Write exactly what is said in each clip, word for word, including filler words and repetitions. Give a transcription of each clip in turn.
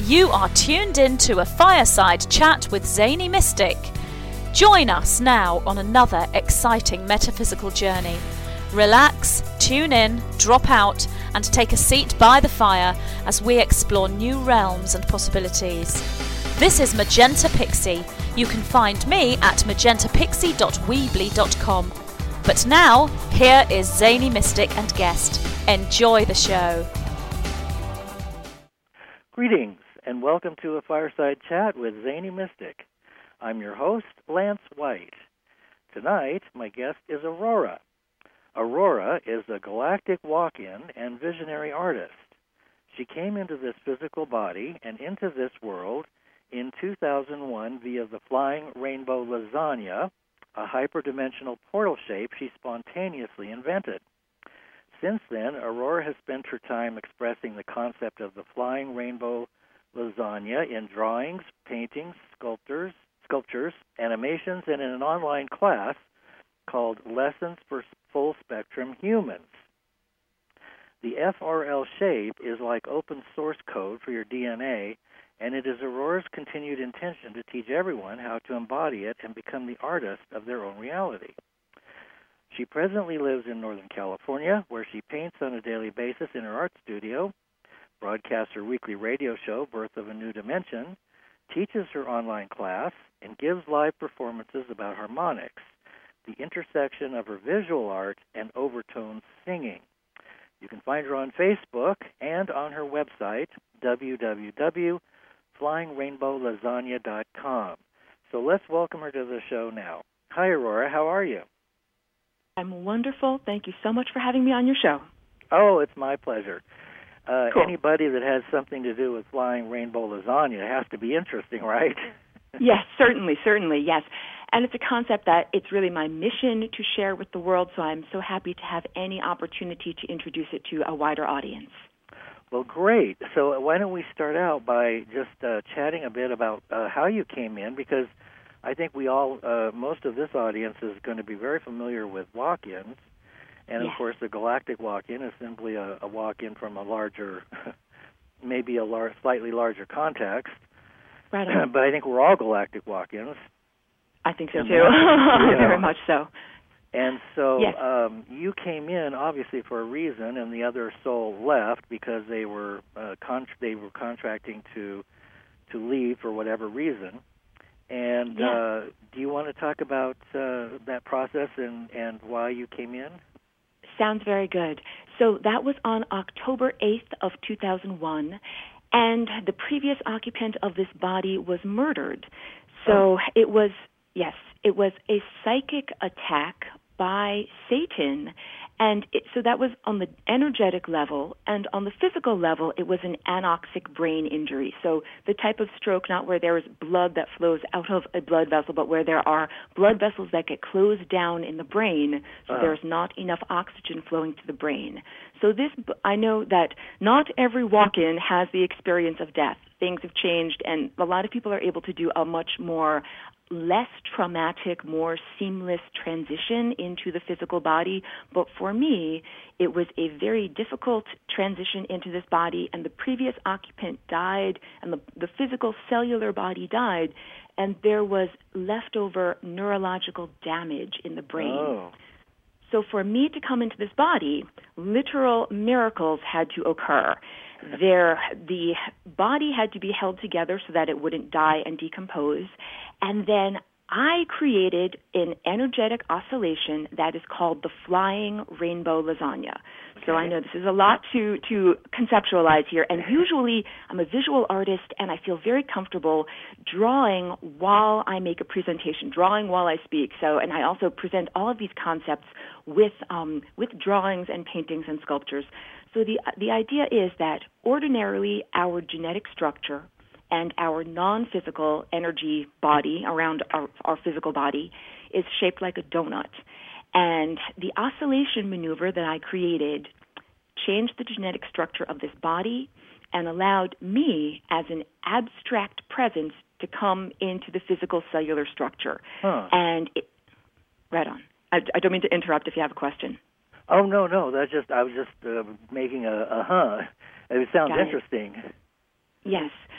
You are tuned in to a fireside chat with Zany Mystic. Join us now on another exciting metaphysical journey. Relax, tune in, drop out, and take a seat by the fire as we explore new realms and possibilities. This is Magenta Pixie. You can find me at magenta pixie dot weebly dot com. But now, here is Zany Mystic and guest. Enjoy the show. Greetings, and welcome to a fireside chat with Zany Mystic. I'm your host, Lance White. Tonight, my guest is Aurora. Aurora is a galactic walk-in and visionary artist. She came into this physical body and into this world in two thousand one via the Flying Rainbow Lasagna, a hyperdimensional portal shape she spontaneously invented. Since then, Aurora has spent her time expressing the concept of the Flying Rainbow Lasagna in drawings, paintings, sculptures, sculptures, animations, and in an online class called Lessons for Full Spectrum Humans. The F R L shape is like open source code for your D N A, and it is Aurora's continued intention to teach everyone how to embody it and become the artist of their own reality. She presently lives in Northern California, where she paints on a daily basis in her art studio, broadcasts her weekly radio show, Birth of a New Dimension, teaches her online class, and gives live performances about harmonics, the intersection of her visual art and overtone singing. You can find her on Facebook and on her website, w w w dot flying rainbow lasagna dot com. So let's welcome her to the show now. Hi, Aurora. How are you? I'm wonderful. Thank you so much for having me on your show. Oh, it's my pleasure. Uh, cool. Anybody that has something to do with Flying Rainbow Lasagna has to be interesting, right? Yes, certainly, certainly, yes. And it's a concept that it's really my mission to share with the world, so I'm so happy to have any opportunity to introduce it to a wider audience. Well, great. So why don't we start out by just uh, chatting a bit about uh, how you came in, because I think we all, uh, most of this audience is going to be very familiar with walk-ins. And, yes. Of course, the galactic walk-in is simply a, a walk-in from a larger, maybe a lar- slightly larger context. Right on. But I think we're all galactic walk-ins. I think so, and too. yeah. Very much so. And so yes. um, you came in, obviously, for a reason, and the other soul left because they were uh, con- they were contracting to to leave for whatever reason. And yes. uh, do you want to talk about uh, that process and, and why you came in? Sounds very good. So that was on October eighth of two thousand one, and the previous occupant of this body was murdered. So oh. it was, yes, it was a psychic attack by Satan, and it, so that was on the energetic level, and on the physical level, it was an anoxic brain injury. So the type of stroke, not where there is blood that flows out of a blood vessel, but where there are blood vessels that get closed down in the brain, so uh-huh. there's not enough oxygen flowing to the brain. So this, I know that not every walk-in has the experience of death. Things have changed, and a lot of people are able to do a much more less traumatic, more seamless transition into the physical body. But for me, it was a very difficult transition into this body, and the previous occupant died, and the, the physical cellular body died, and there was leftover neurological damage in the brain. Oh. So for me to come into this body, literal miracles had to occur. There, the body had to be held together so that it wouldn't die and decompose. And then I created an energetic oscillation that is called the Flying Rainbow Lasagna. Okay. So I know this is a lot to, to conceptualize here. And usually I'm a visual artist, and I feel very comfortable drawing while I make a presentation, drawing while I speak. So, and I also present all of these concepts with um, with drawings and paintings and sculptures. So the the idea is that ordinarily our genetic structure and our non-physical energy body around our, our physical body is shaped like a donut. And the oscillation maneuver that I created changed the genetic structure of this body and allowed me as an abstract presence to come into the physical cellular structure. Huh. And it, right on. I, I don't mean to interrupt if you have a question. Oh, no, no. That's just, I was just uh, making a, a huh. It sounds Got interesting. It. Yes.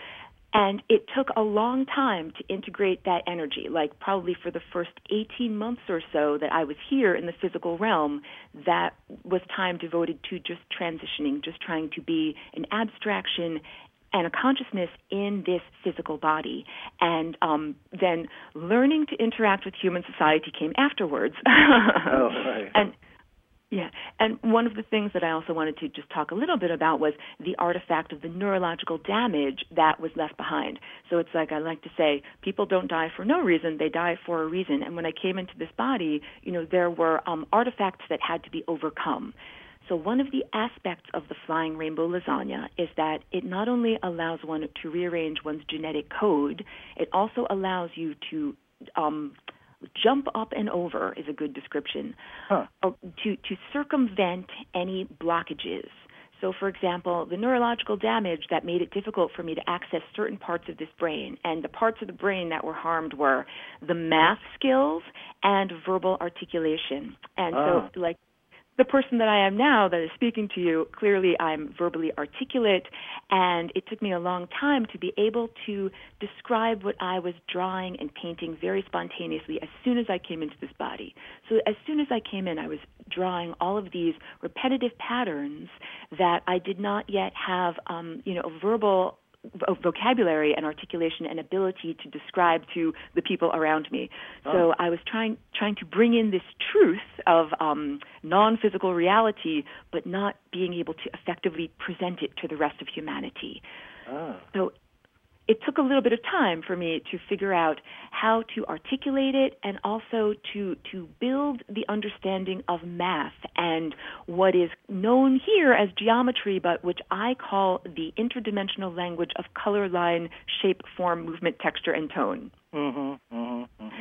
And it took a long time to integrate that energy, like probably for the first eighteen months or so that I was here in the physical realm, that was time devoted to just transitioning, just trying to be an abstraction and a consciousness in this physical body. And um, then learning to interact with human society came afterwards. Oh, right. And Yeah, and one of the things that I also wanted to just talk a little bit about was the artifact of the neurological damage that was left behind. So it's like I like to say, people don't die for no reason, they die for a reason. And when I came into this body, you know, there were um, artifacts that had to be overcome. So one of the aspects of the Flying Rainbow Lasagna is that it not only allows one to rearrange one's genetic code, it also allows you to um, jump up and over is a good description, huh. uh, to, to circumvent any blockages. So, for example, the neurological damage that made it difficult for me to access certain parts of this brain, and the parts of the brain that were harmed were the math skills and verbal articulation. And ah. so, like, the person that I am now that is speaking to you, clearly I'm verbally articulate, and it took me a long time to be able to describe what I was drawing and painting very spontaneously as soon as I came into this body. So as soon as I came in, I was drawing all of these repetitive patterns that I did not yet have, um, you know, a verbal vocabulary and articulation and ability to describe to the people around me. Oh. So I was trying trying to bring in this truth of um, non-physical reality, but not being able to effectively present it to the rest of humanity. Oh. So it took a little bit of time for me to figure out how to articulate it and also to to build the understanding of math and what is known here as geometry, but which I call the interdimensional language of color, line, shape, form, movement, texture, and tone. Mm-hmm, mm-hmm, mm-hmm.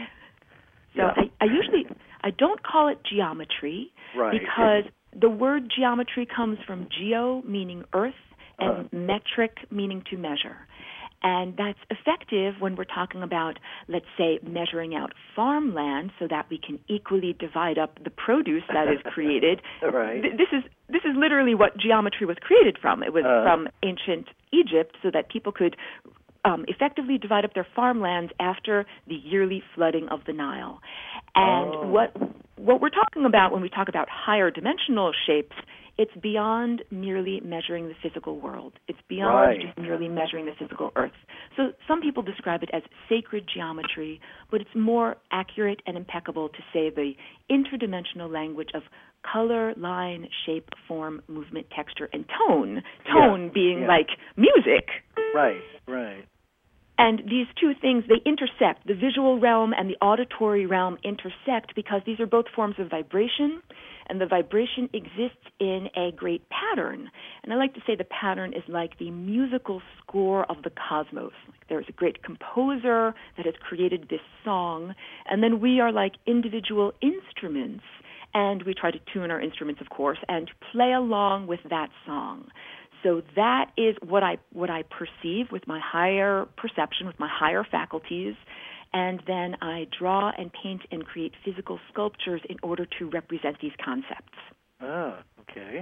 So Yeah. I, I usually, I don't call it geometry Right. because the word geometry comes from geo, meaning earth, and Uh-huh. metric, meaning to measure. And that's effective when we're talking about, let's say, measuring out farmland so that we can equally divide up the produce that is created. Right. Th- This is this is literally what geometry was created from. It was Uh. from ancient Egypt so that people could um, effectively divide up their farmlands after the yearly flooding of the Nile. And Oh. what what we're talking about when we talk about higher dimensional shapes, it's beyond merely measuring the physical world. It's beyond Right. just merely measuring the physical earth. So some people describe it as sacred geometry, but it's more accurate and impeccable to say the interdimensional language of color, line, shape, form, movement, texture, and tone. Tone Yeah. being Yeah. like music. Right, right. And these two things, they intersect. The visual realm and the auditory realm intersect because these are both forms of vibration, and the vibration exists in a great pattern. And I like to say the pattern is like the musical score of the cosmos. Like there's a great composer that has created this song, and then we are like individual instruments, and we try to tune our instruments, of course, and play along with that song. So that is what I what I perceive with my higher perception, with my higher faculties, and then I draw and paint and create physical sculptures in order to represent these concepts. Oh, okay.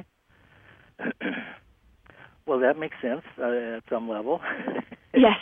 Well, that makes sense uh, at some level. Yes.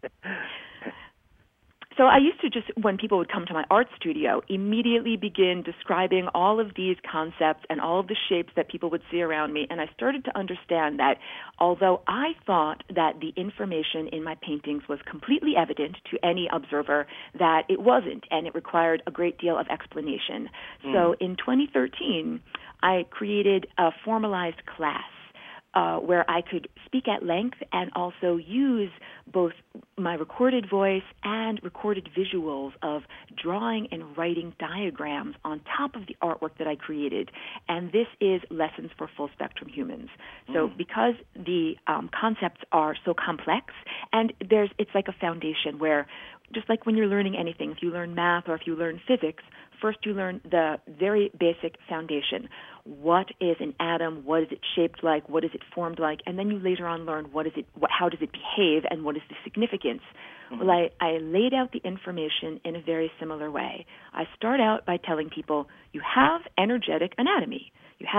So I used to just, when people would come to my art studio, immediately begin describing all of these concepts and all of the shapes that people would see around me. And I started to understand that although I thought that the information in my paintings was completely evident to any observer, that it wasn't, and it required a great deal of explanation. Mm. So in twenty thirteen, I created a formalized class Uh, where I could speak at length and also use both my recorded voice and recorded visuals of drawing and writing diagrams on top of the artwork that I created. And this is Lessons for Full Spectrum Humans. So Mm. because the um, concepts are so complex, and there's it's like a foundation where, just like when you're learning anything, if you learn math or if you learn physics, first you learn the very basic foundation. What is an atom? What is it shaped like? What is it formed like? And then you later on learn what is it, what, how does it behave, and what is the significance? Mm-hmm. Well, I, I laid out the information in a very similar way. I start out by telling people you have energetic anatomy. You have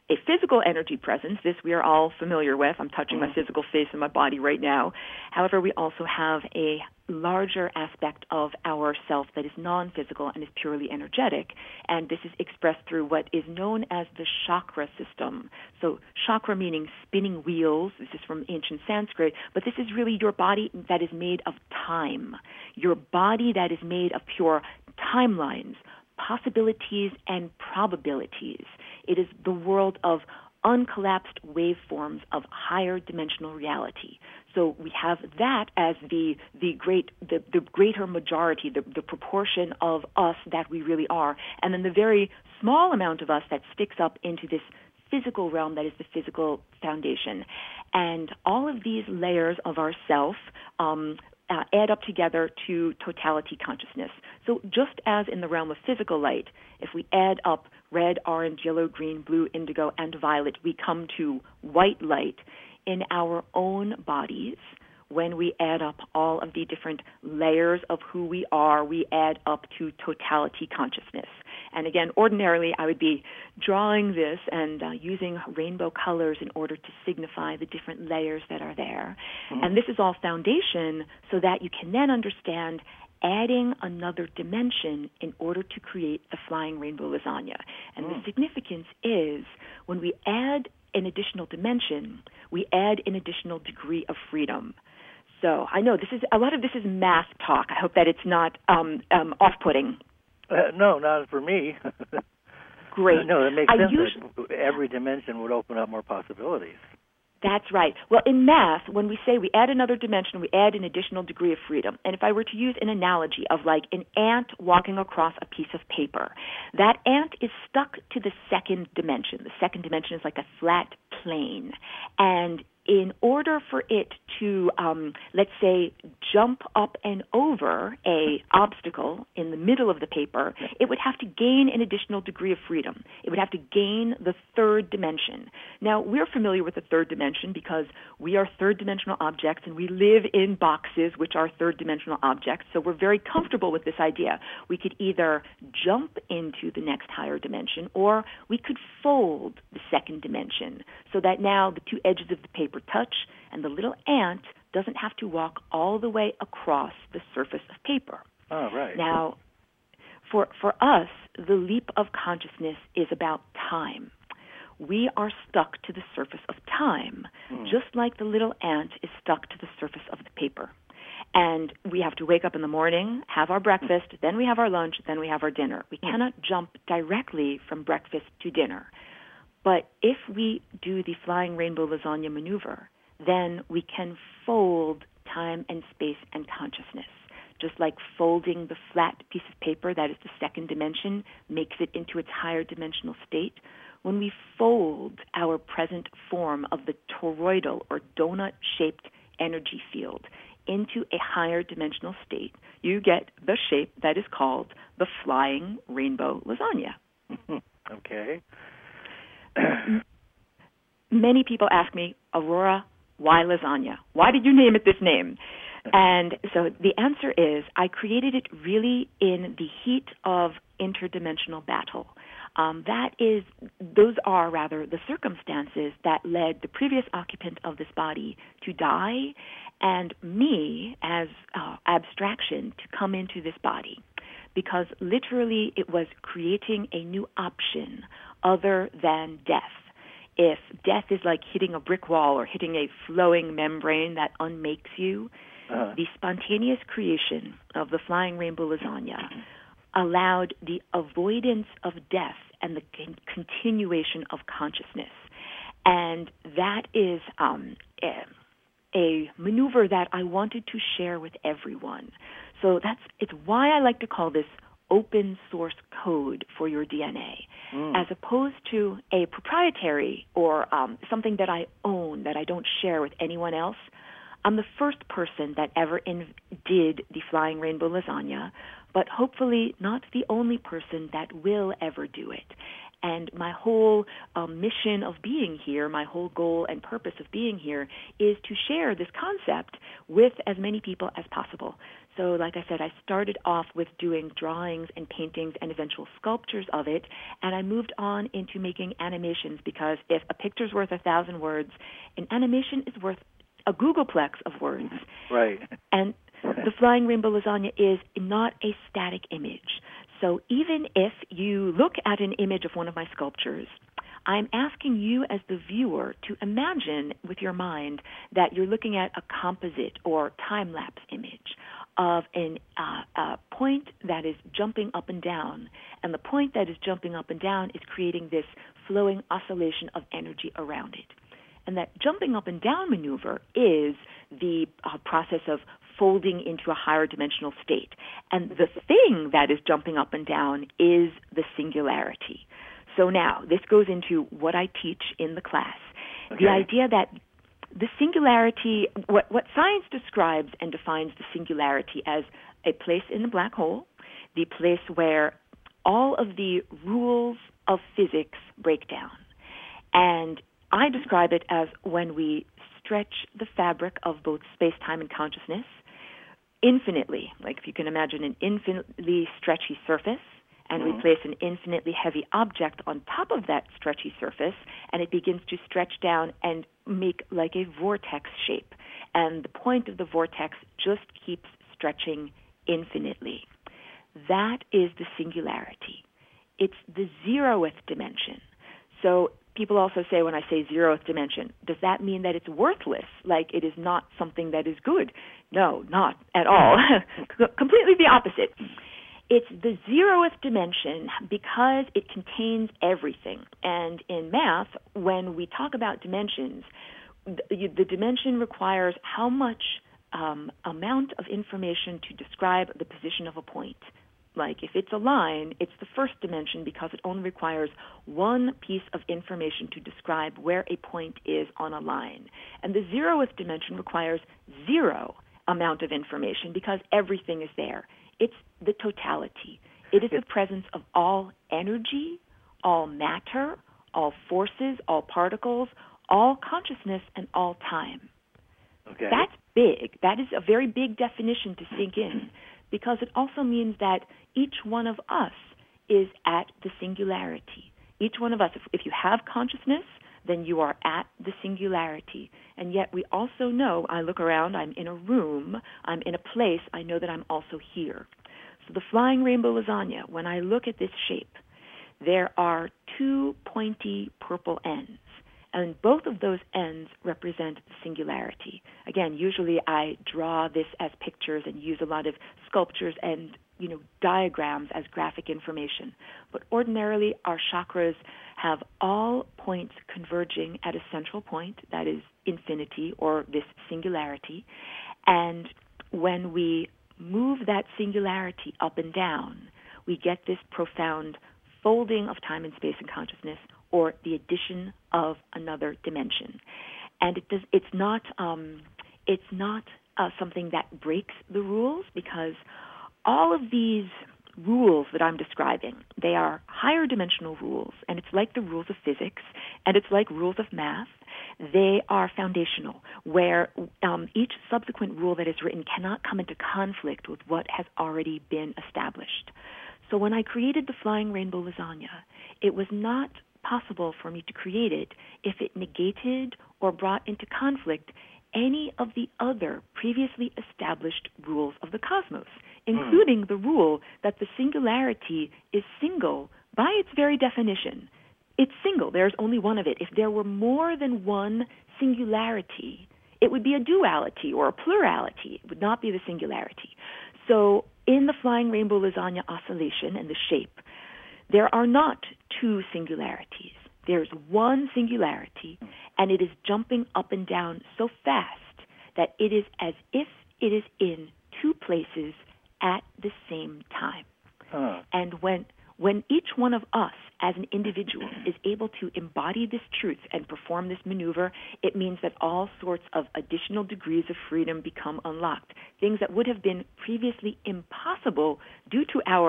a physical energy presence. This we are all familiar with. I'm touching mm-hmm. my physical face and my body right now. However, we also have a larger aspect of our self that is non-physical and is purely energetic, and this is expressed through what is known as the chakra system. So chakra meaning spinning wheels. This is from ancient Sanskrit, but this is really your body that is made of time, your body that is made of pure timelines, possibilities, and probabilities. It is the world of uncollapsed waveforms of higher dimensional reality. So we have that as the the great the, the greater majority, the, the proportion of us that we really are, and then the very small amount of us that sticks up into this physical realm that is the physical foundation. And all of these layers of ourself um, uh, add up together to totality consciousness. So just as in the realm of physical light, if we add up red, orange, yellow, green, blue, indigo, and violet, we come to white light. In our own bodies, when we add up all of the different layers of who we are, we add up to totality consciousness. And again, ordinarily, I would be drawing this and uh, using rainbow colors in order to signify the different layers that are there. Mm-hmm. And this is all foundation so that you can then understand adding another dimension in order to create the flying rainbow lasagna. And mm. the significance is when we add an additional dimension, we add an additional degree of freedom. So I know this is a lot of this is math talk. I hope that it's not um, um, off-putting. Uh, no, not for me. Great. No, it makes I sense usually, that every dimension would open up more possibilities. That's right. Well, in math, when we say we add another dimension, we add an additional degree of freedom. And if I were to use an analogy of like an ant walking across a piece of paper, that ant is stuck to the second dimension. The second dimension is like a flat plane. And in order for it to, um, let's say, jump up and over a obstacle in the middle of the paper, it would have to gain an additional degree of freedom. It would have to gain the third dimension. Now, we're familiar with the third dimension because we are third-dimensional objects and we live in boxes which are third-dimensional objects, so we're very comfortable with this idea. We could either jump into the next higher dimension or we could fold the second dimension so that now the two edges of the paper touch, and the little ant doesn't have to walk all the way across the surface of paper. Oh, right. Now, for for us, the leap of consciousness is about time. We are stuck to the surface of time, mm. just like the little ant is stuck to the surface of the paper. And we have to wake up in the morning, have our breakfast, mm. then we have our lunch, then we have our dinner. We mm. cannot jump directly from breakfast to dinner. But if we do the flying rainbow lasagna maneuver, then we can fold time and space and consciousness. Just like folding the flat piece of paper, that is the second dimension, makes it into its higher dimensional state. When we fold our present form of the toroidal or donut-shaped energy field into a higher dimensional state, you get the shape that is called the flying rainbow lasagna. Okay. Many people ask me, Aurora, why lasagna? Why did you name it this name? And so the answer is I created it really in the heat of interdimensional battle. Um, that is, those are rather the circumstances that led the previous occupant of this body to die and me as uh, abstraction to come into this body. Because literally it was creating a new option other than death. If death is like hitting a brick wall or hitting a flowing membrane that unmakes you, uh-huh. the spontaneous creation of the flying rainbow lasagna allowed the avoidance of death and the con- continuation of consciousness. And that is um, a, a maneuver that I wanted to share with everyone. So that's it's why I like to call this open source code for your D N A, mm. as opposed to a proprietary or um, something that I own that I don't share with anyone else. I'm the first person that ever in- did the flying rainbow lasagna, but hopefully not the only person that will ever do it. And my whole um, mission of being here, my whole goal and purpose of being here is to share this concept with as many people as possible. So like I said, I started off with doing drawings and paintings and eventual sculptures of it, and I moved on into making animations because if a picture's worth a thousand words, an animation is worth a Googleplex of words. Right. And the Flying Rainbow Lasagna is not a static image. So even if you look at an image of one of my sculptures, I'm asking you as the viewer to imagine with your mind that you're looking at a composite or time-lapse image of an, uh, a point that is jumping up and down. And the point that is jumping up and down is creating this flowing oscillation of energy around it. And that jumping up and down maneuver is the uh, process of folding into a higher dimensional state. And the thing that is jumping up and down is the singularity. So now, this goes into what I teach in the class. Okay. The idea that the singularity, what, what science describes and defines the singularity as a place in the black hole, the place where all of the rules of physics break down. And I describe it as when we stretch the fabric of both space-time and consciousness infinitely, like if you can imagine an infinitely stretchy surface, and mm-hmm. we place an infinitely heavy object on top of that stretchy surface, and it begins to stretch down and make like a vortex shape. And the point of the vortex just keeps stretching infinitely. That is the singularity. It's the zeroth dimension. So people also say when I say zeroth dimension, does that mean that it's worthless, like it is not something that is good? No, not at all. Completely the opposite. It's the zeroth dimension because it contains everything. And in math, when we talk about dimensions, the, the dimension requires how much um, amount of information to describe the position of a point. Like if it's a line, it's the first dimension because it only requires one piece of information to describe where a point is on a line. And the zeroth dimension requires zero amount of information because everything is there. It's the totality. It is the presence of all energy, all matter, all forces, all particles, all consciousness, and all time. Okay. That's big. That is a very big definition to sink in because it also means that each one of us is at the singularity. Each one of us, if, if you have consciousness, then you are at the singularity. And yet we also know, I look around, I'm in a room, I'm in a place, I know that I'm also here. So the Flying Rainbow Lasagna, when I look at this shape, there are two pointy purple ends. And both of those ends represent the singularity. Again, usually I draw this as pictures and use a lot of sculptures and, you know, diagrams as graphic information. But ordinarily, our chakras have all points converging at a central point, that is infinity or this singularity. And when we move that singularity up and down, we get this profound folding of time and space and consciousness, or the addition of another dimension. And it does, it's not, um, it's not uh, something that breaks the rules because all of these rules that I'm describing, they are higher dimensional rules, and it's like the rules of physics, and it's like rules of math. They are foundational, where um, each subsequent rule that is written cannot come into conflict with what has already been established. So when I created the Flying Rainbow Lasagna, it was not possible for me to create it if it negated or brought into conflict any of the other previously established rules of the cosmos, including mm. the rule that the singularity is single by its very definition. It's single. There's only one of it. If there were more than one singularity, it would be a duality or a plurality. It would not be the singularity. So in the Flying Rainbow Lasagna oscillation and the shape, there are not two singularities. There's one singularity, and it is jumping up and down so fast that it is as if it is in two places at the same time. Huh. And when when each one of us as an individual is able to embody this truth and perform this maneuver, it means that all sorts of additional degrees of freedom become unlocked. Things that would have been previously impossible due to our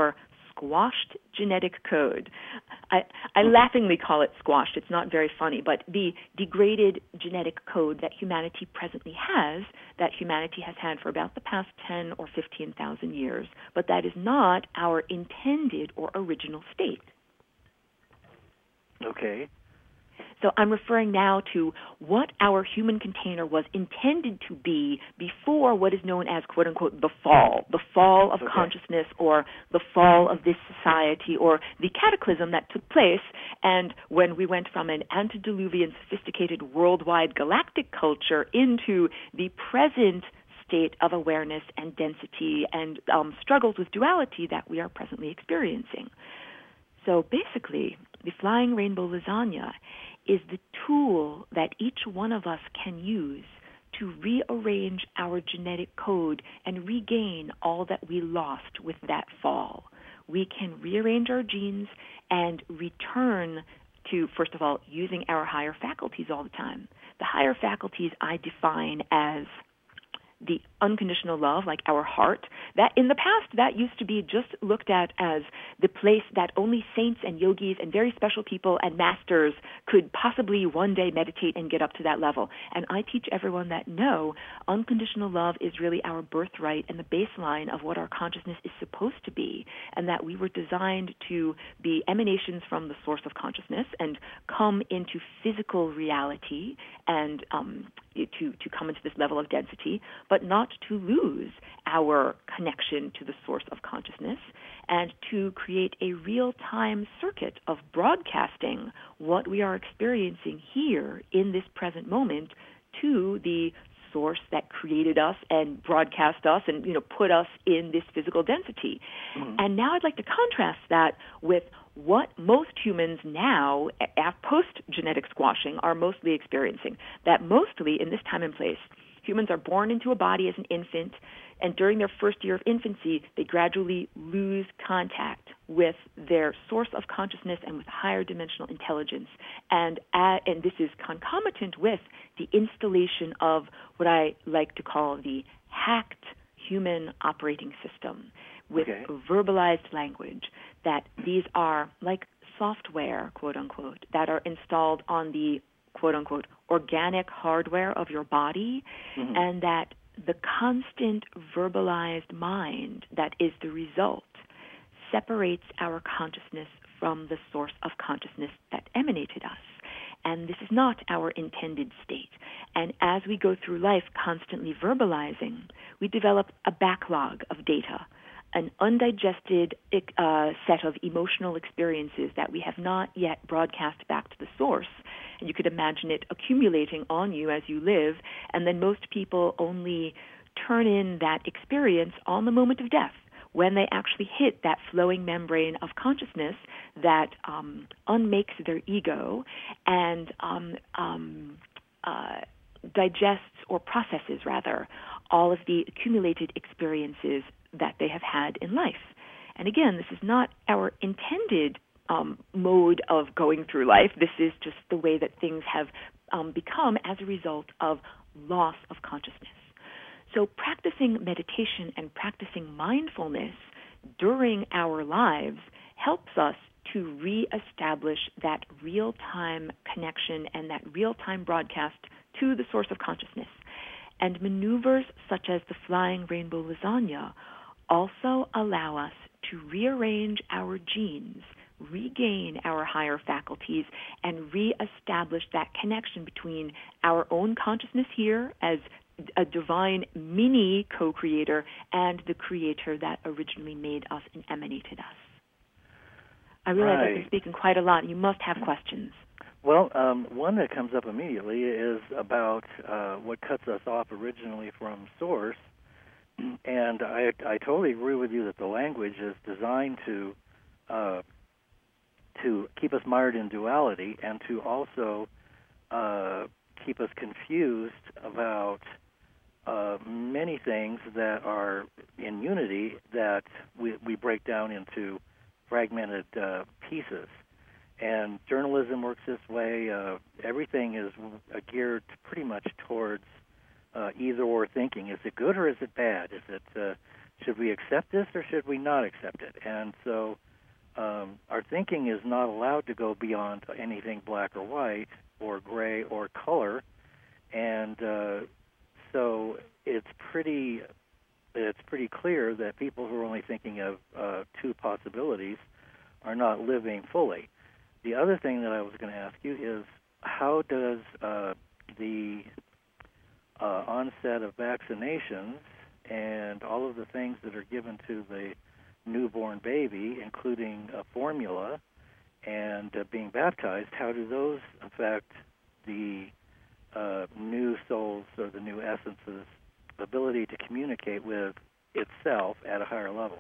squashed genetic code. I, I laughingly call it squashed. It's not very funny, but the degraded genetic code that humanity presently has, that humanity has had for about the past ten or fifteen thousand years, but that is not our intended or original state. Okay. So I'm referring now to what our human container was intended to be before what is known as, quote unquote, the fall, the fall of okay. consciousness, or the fall of this society, or the cataclysm that took place. And when we went from an antediluvian, sophisticated, worldwide galactic culture into the present state of awareness and density and um, struggles with duality that we are presently experiencing. So basically, the Flying Rainbow Lasagna is the tool that each one of us can use to rearrange our genetic code and regain all that we lost with that fall. We can rearrange our genes and return to, first of all, using our higher faculties all the time. The higher faculties I define as the unconditional love, like our heart, that in the past, that used to be just looked at as the place that only saints and yogis and very special people and masters could possibly one day meditate and get up to that level. And I teach everyone that no, unconditional love is really our birthright and the baseline of what our consciousness is supposed to be, and that we were designed to be emanations from the source of consciousness and come into physical reality and um, to, to come into this level of density, but not to lose our connection to the source of consciousness, and to create a real-time circuit of broadcasting what we are experiencing here in this present moment to the source that created us and broadcast us and, you know, put us in this physical density. Mm-hmm. And now I'd like to contrast that with what most humans now, post-genetic squashing, are mostly experiencing. That mostly, in this time and place, humans are born into a body as an infant, and during their first year of infancy, they gradually lose contact with their source of consciousness and with higher dimensional intelligence. And uh, and this is concomitant with the installation of what I like to call the hacked human operating system, with okay. verbalized language, that these are like software, quote unquote, that are installed on the quote unquote organic hardware of your body, mm-hmm. and that the constant verbalized mind that is the result separates our consciousness from the source of consciousness that emanated us. And this is not our intended state. And as we go through life constantly verbalizing, we develop a backlog of data, an undigested uh, set of emotional experiences that we have not yet broadcast back to the source. And you could imagine it accumulating on you as you live, and then most people only turn in that experience on the moment of death, when they actually hit that flowing membrane of consciousness that um, unmakes their ego and um, um, uh, digests or processes, rather, all of the accumulated experiences that they have had in life. And again, this is not our intended um, mode of going through life. This is just the way that things have um, become as a result of loss of consciousness. So practicing meditation and practicing mindfulness during our lives helps us to reestablish that real-time connection and that real-time broadcast to the source of consciousness. And maneuvers such as the Flying Rainbow Lasagna also allow us to rearrange our genes, regain our higher faculties, and reestablish that connection between our own consciousness here as a divine mini co-creator and the creator that originally made us and emanated us. I realize right. I've been speaking quite a lot, and you must have questions. Well, um, one that comes up immediately is about uh, what cuts us off originally from Source. And I, I totally agree with you that the language is designed to uh, to keep us mired in duality and to also uh, keep us confused about uh, many things that are in unity that we, we break down into fragmented uh, pieces. And journalism works this way. Uh, everything is geared pretty much towards uh, either-or thinking. Is it good or is it bad? Is it uh, should we accept this or should we not accept it? And so um, our thinking is not allowed to go beyond anything black or white or gray or color. And uh, so it's pretty it's pretty clear that people who are only thinking of uh, two possibilities are not living fully. The other thing that I was going to ask you is, how does uh, the uh, onset of vaccinations and all of the things that are given to the newborn baby, including a formula and uh, being baptized, how do those affect the uh, new soul's or the new essence's ability to communicate with itself at a higher level?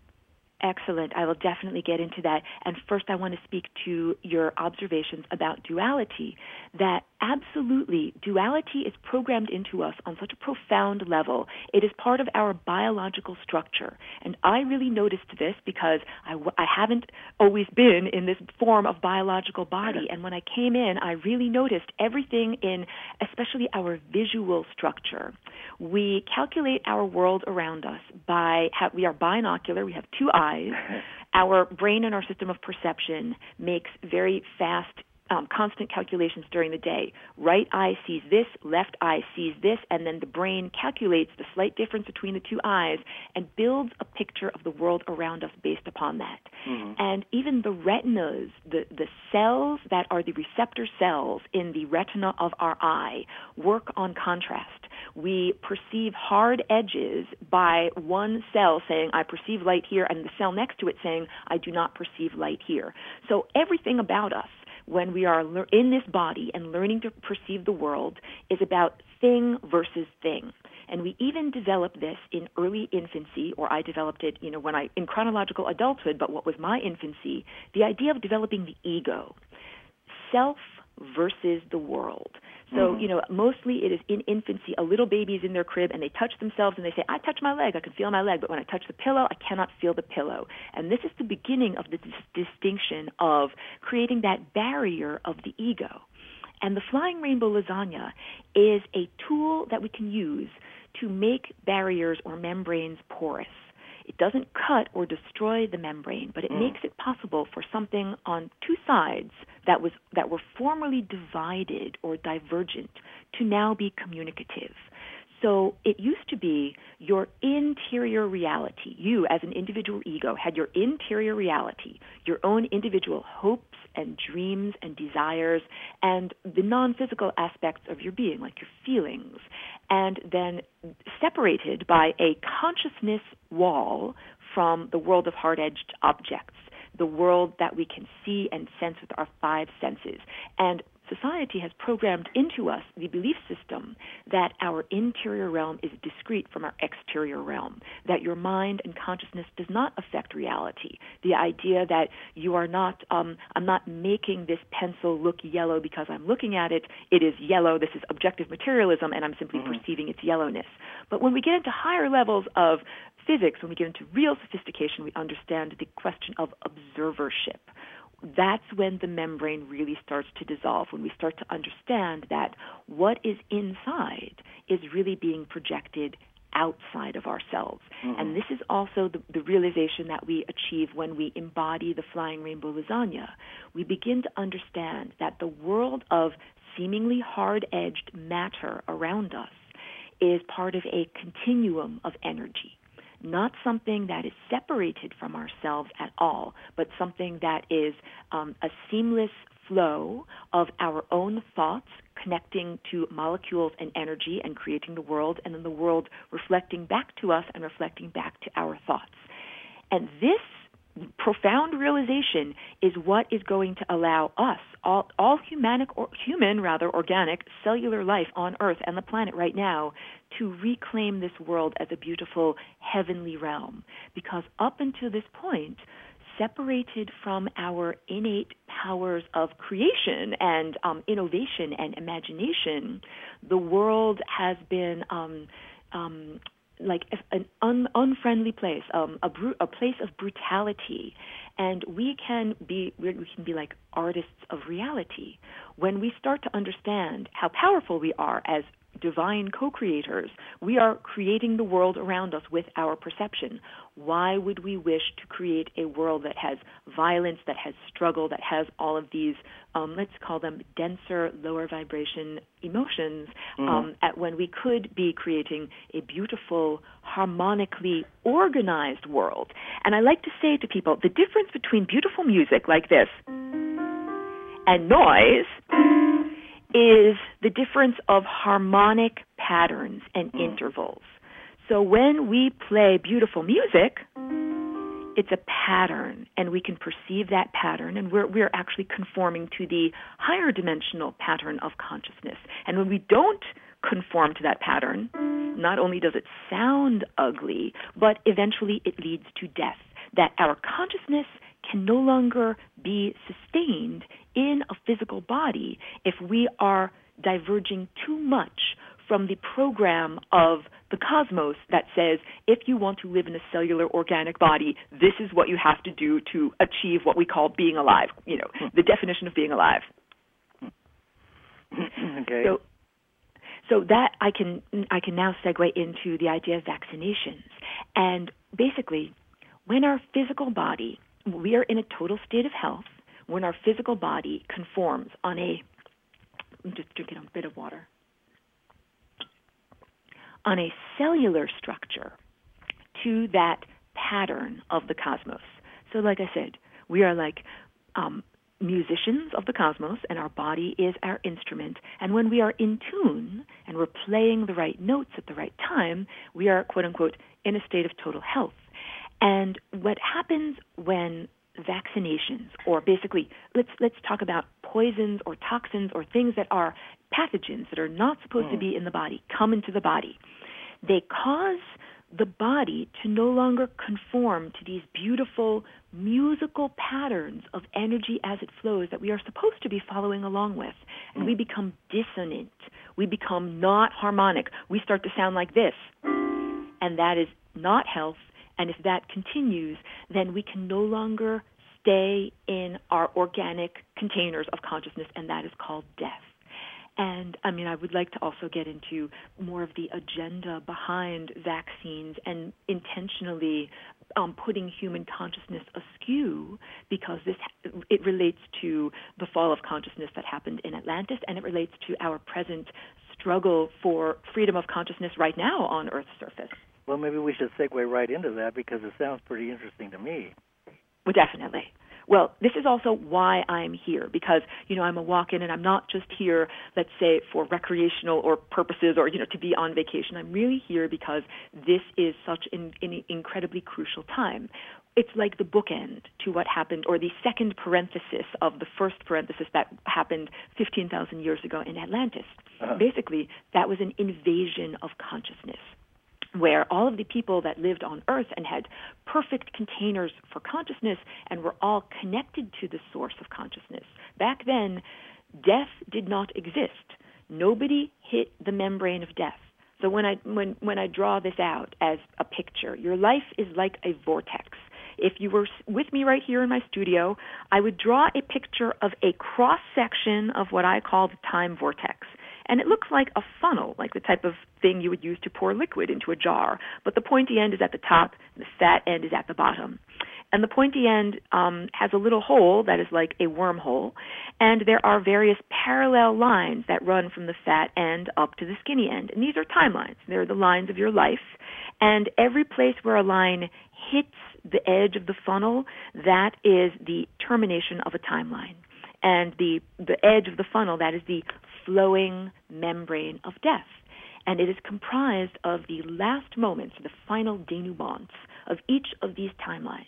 Excellent. I will definitely get into that. And first, I want to speak to your observations about duality, that absolutely duality is programmed into us on such a profound level. It is part of our biological structure. And I really noticed this because I, I haven't always been in this form of biological body. And when I came in, I really noticed everything in, especially our visual structure. We calculate our world around us by, how, we are binocular, we have two eyes. Our brain and our system of perception makes very fast, um, constant calculations during the day. Right eye sees this, left eye sees this, and then the brain calculates the slight difference between the two eyes and builds a picture of the world around us based upon that. Mm-hmm. And even the retinas, the, the cells that are the receptor cells in the retina of our eye, work on contrast. We perceive hard edges by one cell saying, I perceive light here, and the cell next to it saying, I do not perceive light here. So everything about us, when we are in this body and learning to perceive the world, is about thing versus thing. And we even develop this in early infancy, or I developed it, you know, when I, in chronological adulthood, but what was my infancy, the idea of developing the ego. Self versus the world. So, mm-hmm. you know, mostly it is in infancy. A little baby is in their crib and they touch themselves and they say, I touch my leg, I can feel my leg, but when I touch the pillow, I cannot feel the pillow. And this is the beginning of the dis- distinction of creating that barrier of the ego. And the Flying Rainbow Lasagna is a tool that we can use to make barriers or membranes porous. It doesn't cut or destroy the membrane, but it mm. makes it possible for something on two sides that was that were formerly divided or divergent to now be communicative. So it used to be your interior reality. You, as an individual ego, had your interior reality, your own individual hopes and dreams and desires, and the non-physical aspects of your being, like your feelings, and then separated by a consciousness wall from the world of hard-edged objects, the world that we can see and sense with our five senses. And society has programmed into us the belief system that our interior realm is discrete from our exterior realm, that your mind and consciousness does not affect reality. The idea that you are not, um, I'm not making this pencil look yellow because I'm looking at it, it is yellow, this is objective materialism, and I'm simply mm-hmm. perceiving its yellowness. But when we get into higher levels of physics, when we get into real sophistication, we understand the question of observership. That's when the membrane really starts to dissolve, when we start to understand that what is inside is really being projected outside of ourselves. Mm-hmm. And this is also the, the realization that we achieve when we embody the Flying Rainbow Lasagna. We begin to understand that the world of seemingly hard-edged matter around us is part of a continuum of energy. Not something that is separated from ourselves at all, but something that is um, a seamless flow of our own thoughts connecting to molecules and energy and creating the world, and then the world reflecting back to us and reflecting back to our thoughts. And this profound realization is what is going to allow us, all, all humanic or human, rather organic, cellular life on Earth and the planet right now, to reclaim this world as a beautiful heavenly realm. Because up until this point, separated from our innate powers of creation and um, innovation and imagination, the world has been um, um, like an un- unfriendly place, um, a, bru- a place of brutality, and we can be we can be like artists of reality when we start to understand how powerful we are as divine co-creators. We are creating the world around us with our perception. Why would we wish to create a world that has violence, that has struggle, that has all of these, um, let's call them denser, lower vibration emotions, mm-hmm. um, at when we could be creating a beautiful, harmonically organized world? And I like to say to people, the difference between beautiful music like this and noise is the difference of harmonic patterns and mm. intervals. So when we play beautiful music, it's a pattern, and we can perceive that pattern, and we're we're actually conforming to the higher dimensional pattern of consciousness. And when we don't conform to that pattern, not only does it sound ugly, but eventually it leads to death, that our consciousness can no longer be sustained in a physical body if we are diverging too much from the program of the cosmos that says, if you want to live in a cellular organic body, this is what you have to do to achieve what we call being alive, you know, the definition of being alive. Okay. So, so that I can I can now segue into the idea of vaccinations. And basically, when our physical body, we are in a total state of health, when our physical body conforms on a, I'm just drinking a bit of water, on a cellular structure to that pattern of the cosmos. So like I said, we are like um, musicians of the cosmos, and our body is our instrument. And when we are in tune and we're playing the right notes at the right time, we are, quote unquote, in a state of total health. And what happens when vaccinations, or basically, let's let's talk about poisons or toxins or things that are pathogens that are not supposed mm. to be in the body, come into the body. They cause the body to no longer conform to these beautiful musical patterns of energy as it flows that we are supposed to be following along with. And mm. we become dissonant. We become not harmonic. We start to sound like this. And that is not health. And if that continues, then we can no longer stay in our organic containers of consciousness, and that is called death. And, I mean, I would like to also get into more of the agenda behind vaccines and intentionally um, putting human consciousness askew, because this it relates to the fall of consciousness that happened in Atlantis, and it relates to our present struggle for freedom of consciousness right now on Earth's surface. Well, maybe we should segue right into that, because it sounds pretty interesting to me. Well, definitely. Well, this is also why I'm here, because, you know, I'm a walk-in, and I'm not just here, let's say, for recreational or purposes or, you know, to be on vacation. I'm really here because this is such an, an incredibly crucial time. It's like the bookend to what happened, or the second parenthesis of the first parenthesis that happened fifteen thousand years ago in Atlantis. Uh-huh. Basically, that was an invasion of consciousness, where all of the people that lived on Earth and had perfect containers for consciousness and were all connected to the source of consciousness. Back then, death did not exist. Nobody hit the membrane of death. So when I when when I draw this out as a picture, your life is like a vortex. If you were with me right here in my studio, I would draw a picture of a cross-section of what I call the time vortex. And it looks like a funnel, like the type of thing you would use to pour liquid into a jar. But the pointy end is at the top, and the fat end is at the bottom. And the pointy end um, has a little hole that is like a wormhole, and there are various parallel lines that run from the fat end up to the skinny end. And these are timelines. They're the lines of your life. And every place where a line hits the edge of the funnel, that is the termination of a timeline. And the, the edge of the funnel, that is the flowing membrane of death. And it is comprised of the last moments, the final denouements of each of these timelines.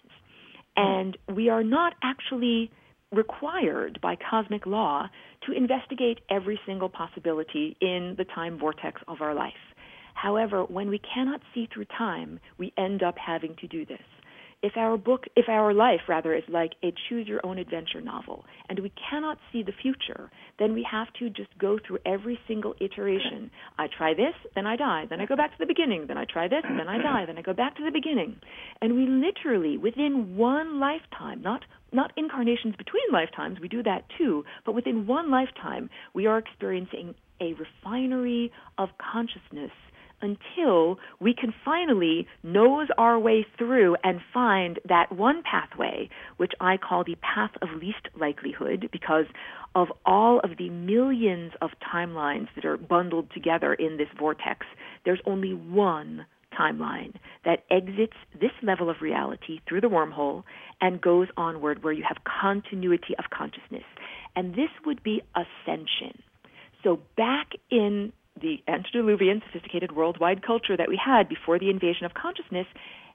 And we are not actually required by cosmic law to investigate every single possibility in the time vortex of our life. However, when we cannot see through time, we end up having to do this. If our book, if our life, rather, is like a choose-your-own-adventure novel, and we cannot see the future, then we have to just go through every single iteration. I try this, then I die. Then I go back to the beginning. Then I try this, then I die. Then I go back to the beginning. And we literally, within one lifetime, not not incarnations between lifetimes, we do that too, but within one lifetime, we are experiencing a refinery of consciousness until we can finally nose our way through and find that one pathway, which I call the path of least likelihood, because of all of the millions of timelines that are bundled together in this vortex, there's only one timeline that exits this level of reality through the wormhole and goes onward, where you have continuity of consciousness. And this would be ascension. So back in the antediluvian, sophisticated worldwide culture that we had before the invasion of consciousness,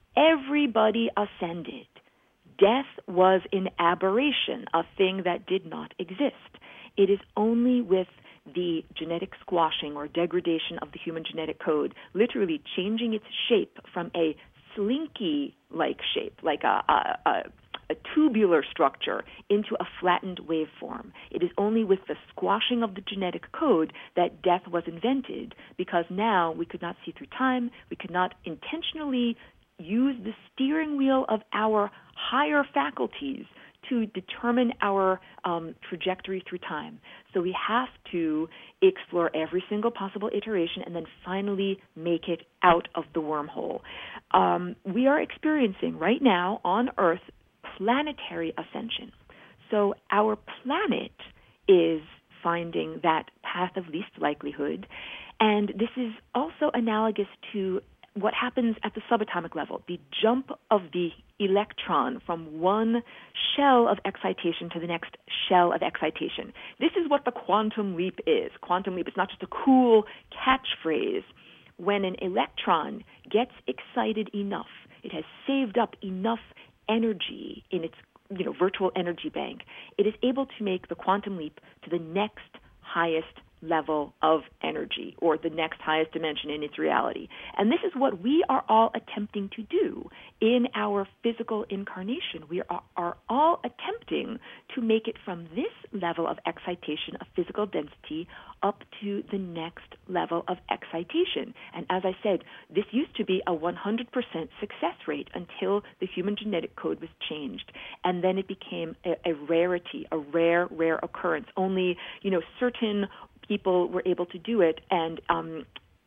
everybody ascended. Death was an aberration, a thing that did not exist. It is only with the genetic squashing or degradation of the human genetic code, literally changing its shape from a slinky-like shape, like a, a, a a tubular structure, into a flattened waveform. It is only with the squashing of the genetic code that death was invented, because now we could not see through time, we could not intentionally use the steering wheel of our higher faculties to determine our um, trajectory through time. So we have to explore every single possible iteration and then finally make it out of the wormhole. Um, we are experiencing right now on Earth planetary ascension. So our planet is finding that path of least likelihood, and this is also analogous to what happens at the subatomic level, the jump of the electron from one shell of excitation to the next shell of excitation. This is what the quantum leap is. Quantum leap is not just a cool catchphrase. When an electron gets excited enough, it has saved up enough energy in its you know, virtual energy bank, it is able to make the quantum leap to the next highest level of energy, or the next highest dimension in its reality. And this is what we are all attempting to do in our physical incarnation. We are, are all attempting to make it from this level of excitation of physical density up to the next level of excitation. And as I said, this used to be a one hundred percent success rate until the human genetic code was changed. And then it became a, a rarity, a rare, rare occurrence. Only, you know, certain people were able to do it, and um,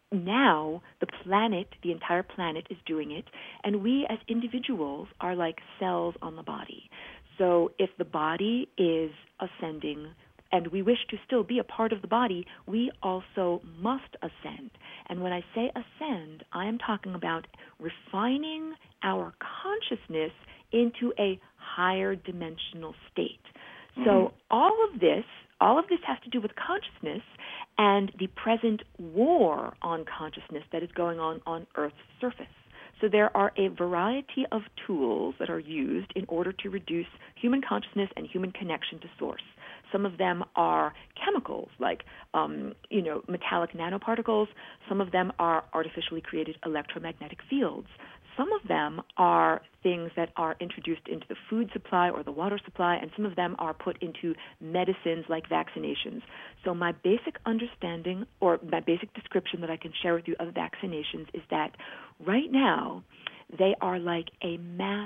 now the planet, the entire planet is doing it, and we as individuals are like cells on the body. So if the body is ascending and we wish to still be a part of the body, we also must ascend. And when I say ascend, I am talking about refining our consciousness into a higher dimensional state. Mm-hmm. So all of this All of this has to do with consciousness and the present war on consciousness that is going on on Earth's surface. So there are a variety of tools that are used in order to reduce human consciousness and human connection to source. Some of them are chemicals, like um, you know, metallic nanoparticles. Some of them are artificially created electromagnetic fields. Some of them are things that are introduced into the food supply or the water supply, and some of them are put into medicines like vaccinations. So my basic understanding, or my basic description that I can share with you of vaccinations, is that right now they are like a mass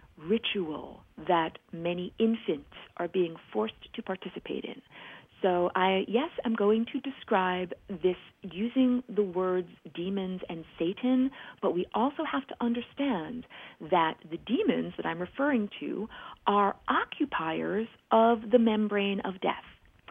ritual that many infants are being forced to participate in. So I, yes, I'm going to describe this using the words demons and Satan, but we also have to understand that the demons that I'm referring to are occupiers of the membrane of death.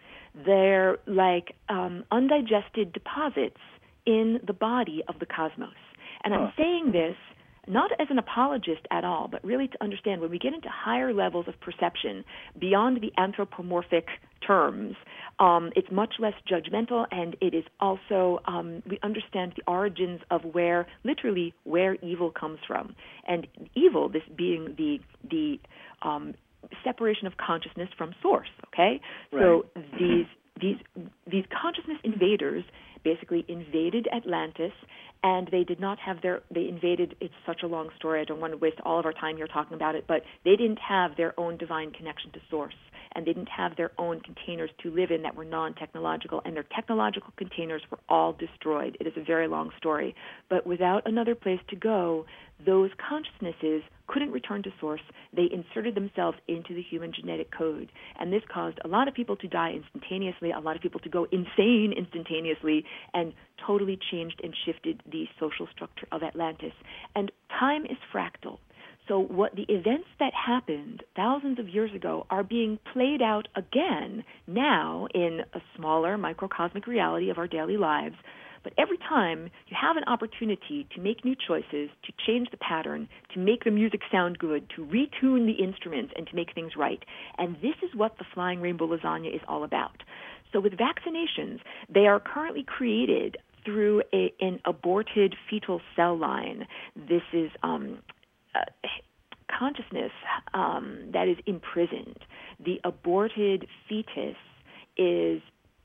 They're like um, undigested deposits in the body of the cosmos. And I'm saying this not as an apologist at all, but really to understand when we get into higher levels of perception beyond the anthropomorphic terms, um, it's much less judgmental, and it is also, um, we understand the origins of where, literally, where evil comes from. And evil, this being the, the um, separation of consciousness from source, okay? Right. So these, these, these consciousness invaders basically invaded Atlantis, and they did not have their, they invaded, it's such a long story, I don't want to waste all of our time here talking about it, but they didn't have their own divine connection to source. and they didn't have their own containers to live in that were non-technological, and their technological containers were all destroyed. It is a very long story. But without another place to go, those consciousnesses couldn't return to source. They inserted themselves into the human genetic code, and this caused a lot of people to die instantaneously, a lot of people to go insane instantaneously, and totally changed and shifted the social structure of Atlantis. And time is fractal. So what the events that happened thousands of years ago are being played out again now in a smaller microcosmic reality of our daily lives. But every time you have an opportunity to make new choices, to change the pattern, to make the music sound good, to retune the instruments, and to make things right. And this is what the Flying Rainbow Lasagna is all about. So with vaccinations, they are currently created through a, an aborted fetal cell line. This is um, uh, consciousness um, that is imprisoned. The aborted fetus is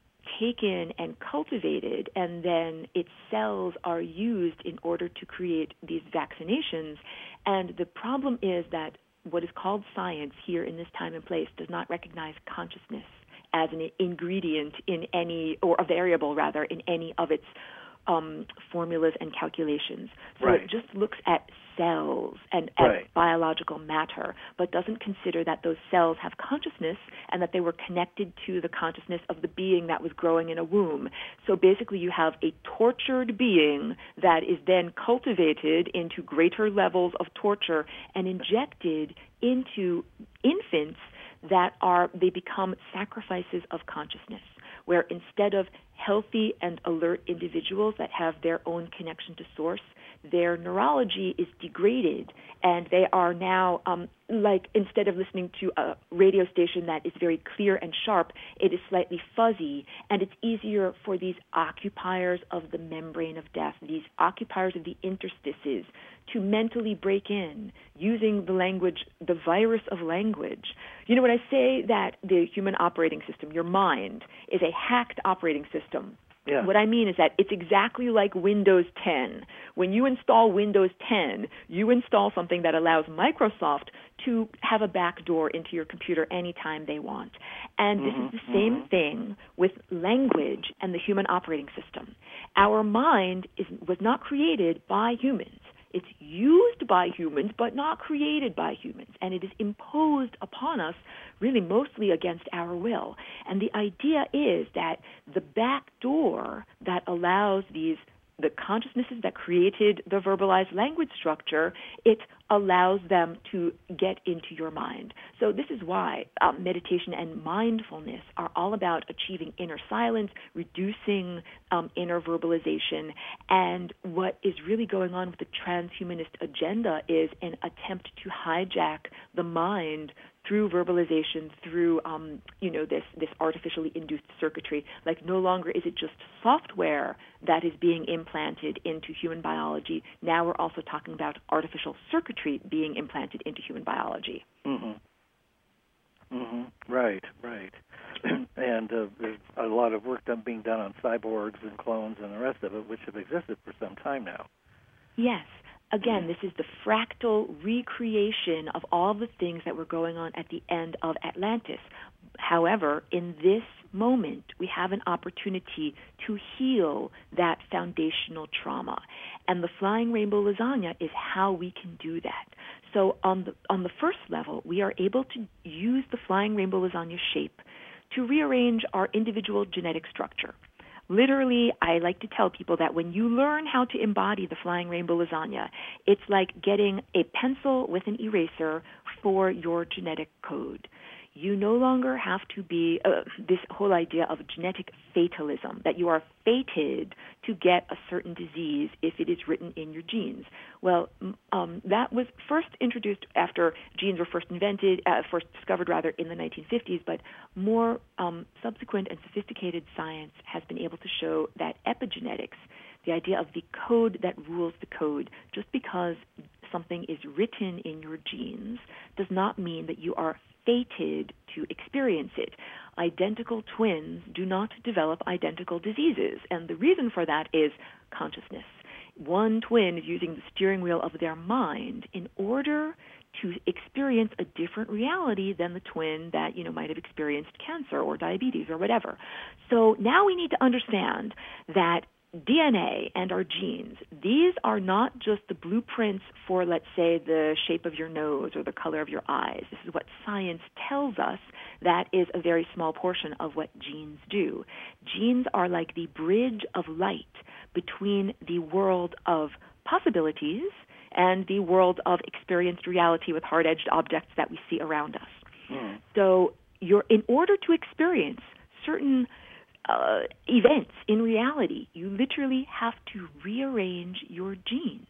taken and cultivated, and then its cells are used in order to create these vaccinations. And the problem is that what is called science here in this time and place does not recognize consciousness as an ingredient in any, or a variable rather, in any of its um, formulas and calculations. So right. It just looks at cells and right. at biological matter, but doesn't consider that those cells have consciousness and that they were connected to the consciousness of the being that was growing in a womb. So basically you have a tortured being that is then cultivated into greater levels of torture and injected into infants that are, they become sacrifices of consciousness, where instead of healthy and alert individuals that have their own connection to source, their neurology is degraded, and they are now, um, like, instead of listening to a radio station that is very clear and sharp, it is slightly fuzzy, and it's easier for these occupiers of the membrane of death, these occupiers of the interstices, to mentally break in using the language, the virus of language. You know, when I say that the human operating system, your mind, is a hacked operating system, yeah. what I mean is that it's exactly like Windows ten. When you install Windows ten, you install something that allows Microsoft to have a backdoor into your computer anytime they want. And this mm-hmm, is the same mm-hmm. thing with language and the human operating system. Our mind is, was not created by humans. It's used by humans, but not created by humans. And it is imposed upon us really mostly against our will. And the idea is that the back door that allows these the consciousnesses that created the verbalized language structure, it allows them to get into your mind. So this is why um, meditation and mindfulness are all about achieving inner silence, reducing um, inner verbalization, and what is really going on with the transhumanist agenda is an attempt to hijack the mind through verbalization, through um, you know this this artificially induced circuitry. Like no longer is it just software that is being implanted into human biology. Now we're also talking about artificial circuitry being implanted into human biology. Mm-hmm. Mm-hmm. Right, right. And uh, there's a lot of work done, being done on cyborgs and clones and the rest of it, which have existed for some time now. Yes. Again, this is the fractal recreation of all the things that were going on at the end of Atlantis. However, in this moment, we have an opportunity to heal that foundational trauma. And the Flying Rainbow Lasagna is how we can do that. So on the on the first level, we are able to use the Flying Rainbow Lasagna shape to rearrange our individual genetic structure. Literally, I like to tell people that when you learn how to embody the Flying Rainbow Lasagna, it's like getting a pencil with an eraser for your genetic code. You no longer have to be uh, this whole idea of genetic fatalism, that you are fated to get a certain disease if it is written in your genes. Well, um, that was first introduced after genes were first invented, uh, first discovered rather in the nineteen fifties, but more um, subsequent and sophisticated science has been able to show that epigenetics, the idea of the code that rules the code, just because something is written in your genes does not mean that you are fated to experience it. Identical twins do not develop identical diseases, and the reason for that is consciousness. One twin is using the steering wheel of their mind in order to experience a different reality than the twin that, you know, might have experienced cancer or diabetes or whatever. So now we need to understand that D N A and our genes, these are not just the blueprints for, let's say, the shape of your nose or the color of your eyes. This is what science tells us. That is a very small portion of what genes do. Genes are like the bridge of light between the world of possibilities and the world of experienced reality with hard-edged objects that we see around us. Mm. So you're, in order to experience certain Uh, events in reality, you literally have to rearrange your genes.